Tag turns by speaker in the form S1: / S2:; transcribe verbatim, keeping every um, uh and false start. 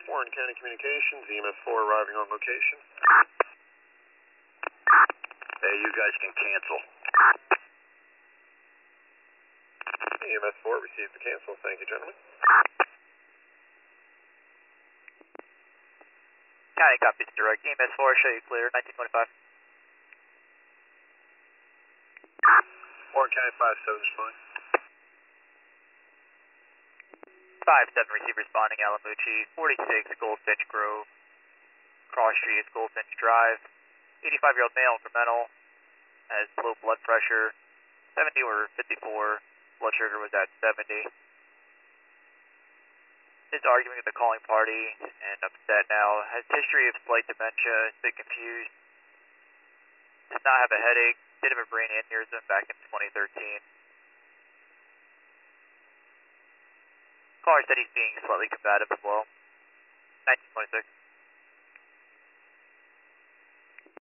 S1: Warren County Communications, E M S four arriving on location.
S2: Hey, you guys can cancel.
S1: E M S four received the cancel. Thank you, gentlemen.
S3: County copies direct. E M S four, show you clear, nineteen twenty-five.
S1: Warren County five seven responding.
S3: five seven receive responding, Alamucci, forty-six Goldfinch Grove. Cross Street is Goldfinch Drive. eighty-five-year-old male, incremental, has low blood pressure, seventy over fifty-four, blood sugar was at seventy. Is arguing with the calling party and upset now. Has history of slight dementia, is a bit confused. Does not have a headache, did have a brain aneurysm back in twenty thirteen. Caller said he's being slightly combative as well.